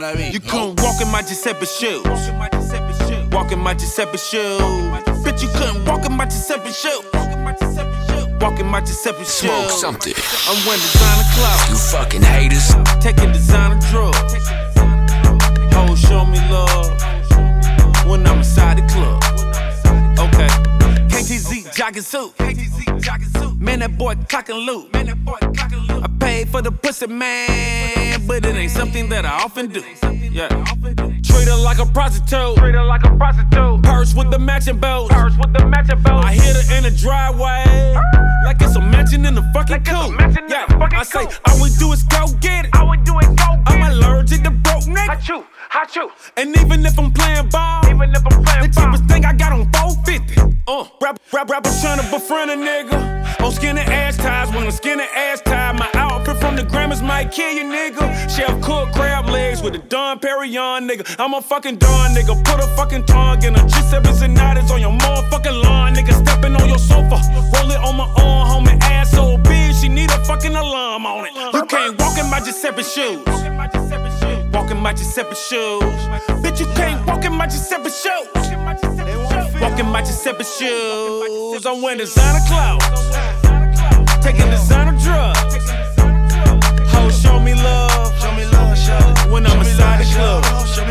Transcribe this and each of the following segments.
what I mean? You couldn't walk in my Giuseppe shoes. Walk in my Giuseppe shoes. Bitch, you couldn't walk in my Giuseppe shoes. Walk in my Giuseppe shoes. Smoke something. I'm wearing designer clothes. You fucking haters. Taking designer drugs. Hoes show me love when I'm inside the club. Okay. KTZ jogging suit. Man, that boy clockin' loot. I paid for the pussy, man, but it ain't something that I often do. Yeah. Treat her like a prostitute. Purse with the matching belt. I hit her in the driveway like it's a mansion in the fucking coop. Yeah. I say all we do is go get it. I'm allergic to broke niggas. And even if I'm playing ball, the cheapest thing I got on 450. Rappers tryna befriend a nigga on skinny ass ties. When a skinny ass tie, my outfit from the Grammys might kill you, nigga. Chef cook crab legs with a Don Perignon, nigga. I'm a fucking Don, nigga. Put a fucking tongue in a Giuseppe's and Nidas on your motherfucking lawn, nigga. Stepping on your sofa, roll it on my arm, homie. Ass so big, she need a fucking alarm on it. You can't walk in my Giuseppe shoes. Walk in my Giuseppe shoes. Bitch, you can't walk in my Giuseppe shoes. Walk in my Giuseppe shoes. I'm wearing designer clothes. Taking designer drugs. Hoes show me love when I'm inside the club.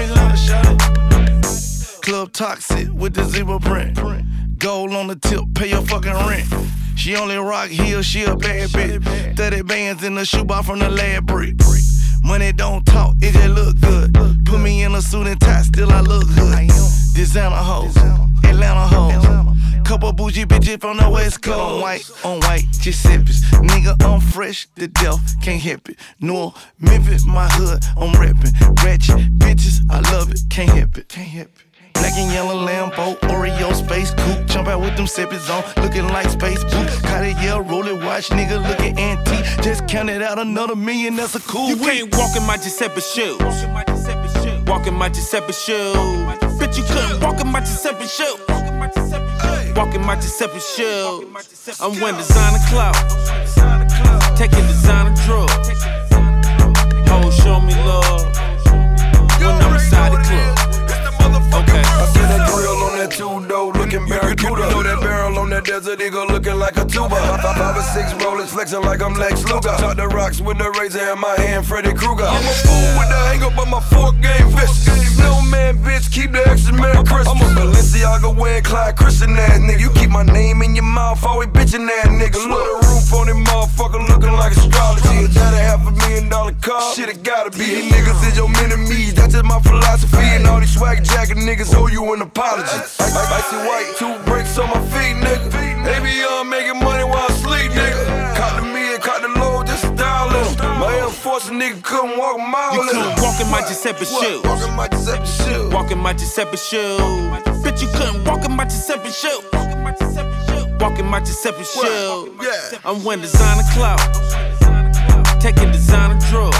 Club toxic with the zebra print. Gold on the tip, pay your fucking rent. She only rock heels, she a bad bitch. 30 bands in the shoebox from the lab brick. Money don't talk, it just look good. Put me in a suit and tie, still I look good. Designer hoes, Atlanta hoes. Couple bougie bitches from the West Coast. On white, Giuseppe's. Nigga, I'm fresh to death, can't help it. New Memphis, my hood, I'm reppin'. Ratchet bitches, I love it, can't help it. Black and yellow Lambo, Oreo space coupe. Jump out with them seppies on, looking like space boot. Cartier, roll it, watch, nigga looking antique. Just counted out another million, that's a cool You week. can't walk in my Giuseppe shoes. Walk in my Giuseppe shoes. Bitch, you couldn't walk in my Giuseppe shoes. Walk in my Giuseppe shoes. I'm wearing designer clothes. Taking designer drugs. Hoes show me love when I'm inside the club. Okay. I see that grill on that two-door looking barracuda. Know that barrel on that desert eagle looking like a tuba. 5 or 6 rollers flexing like I'm Lex Luger. Shot the rocks with the razor in my hand, Freddy Krueger. I'm a fool with the hang up, but my fork game vicious. Snowman bitch, keep the extra Merry Christmas. I'm a Balenciaga wearing Clyde Christian ass nigga. You keep my name in your mouth, always bitchin' ass nigga. Look, the roof on that motherfucker looking like astrology. Is that a $500,000 car? Shit, it gotta be. These niggas is your enemies, that's just my philosophy. And all these swag jacket niggas owe you an apology. Icy white, 2 bricks on my feet, nigga. They be making money while I sleep, nigga. Caught the me and caught the low, just styling. My Air Force nigga couldn't walk a mile. You couldn't walk in my Giuseppe shoes. Walk in my Giuseppe shoes. Walk in my Giuseppe shoes. Bitch, you couldn't walk in my Giuseppe shoes. Walk in my Giuseppe shoes. I'm wearing designer clothes. Taking designer drugs.